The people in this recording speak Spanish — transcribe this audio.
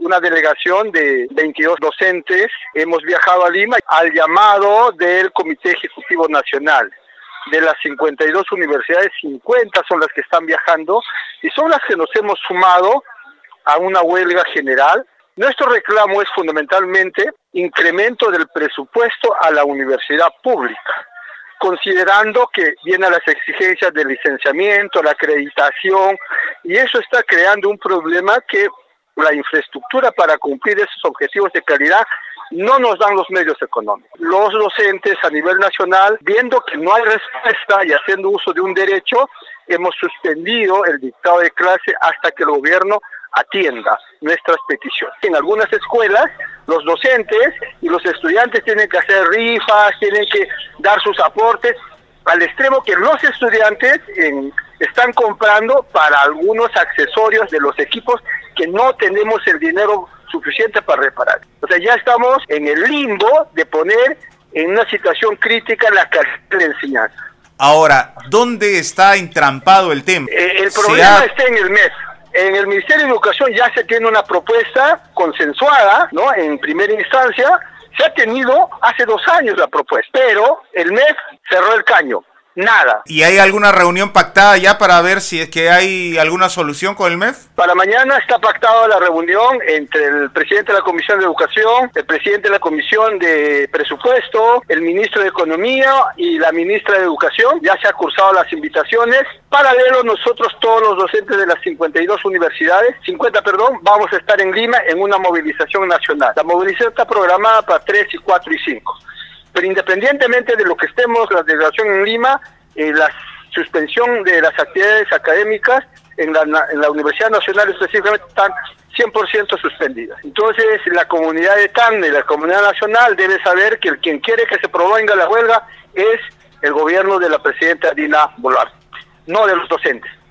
una delegación de 22 docentes. Hemos viajado a Lima al llamado del Comité Ejecutivo Nacional. De las 52 universidades, 50 son las que están viajando y son las que nos hemos sumado a una huelga general. Nuestro reclamo es fundamentalmente incremento del presupuesto a la universidad pública, considerando que vienen las exigencias de licenciamiento, la acreditación, y eso está creando un problema que la infraestructura para cumplir esos objetivos de calidad no nos dan los medios económicos. Los docentes a nivel nacional, viendo que no hay respuesta y haciendo uso de un derecho, hemos suspendido el dictado de clase hasta que el gobierno atienda nuestras peticiones. En algunas escuelas, los docentes y los estudiantes tienen que hacer rifas, tienen que dar sus aportes, al extremo que los estudiantes están comprando para algunos accesorios de los equipos que no tenemos el dinero suficiente para reparar. O sea, ya estamos en el limbo de poner en una situación crítica la calidad de la enseñanza. Ahora, ¿dónde está entrampado el tema? El problema está en el MEF. En el Ministerio de Educación ya se tiene una propuesta consensuada, ¿no? En primera instancia, se ha tenido hace 2 años la propuesta, pero el MEF cerró el caño. Nada. ¿Y hay alguna reunión pactada ya para ver si es que hay alguna solución con el MEF? Para mañana está pactada la reunión entre el presidente de la Comisión de Educación, el presidente de la Comisión de Presupuesto, el ministro de Economía y la ministra de Educación. Ya se han cursado las invitaciones. Paralelo, nosotros todos los docentes de las 52 universidades, 50 perdón, vamos a estar en Lima en una movilización nacional. La movilización está programada para 3, 4 y 5. Pero independientemente de lo que estemos, la delegación en Lima, la suspensión de las actividades académicas en la Universidad Nacional específicamente están 100% suspendidas. Entonces, la comunidad de Tacna y la comunidad nacional debe saber que quien quiere que se prolongue la huelga es el gobierno de la presidenta Dina Boluarte, no de los docentes.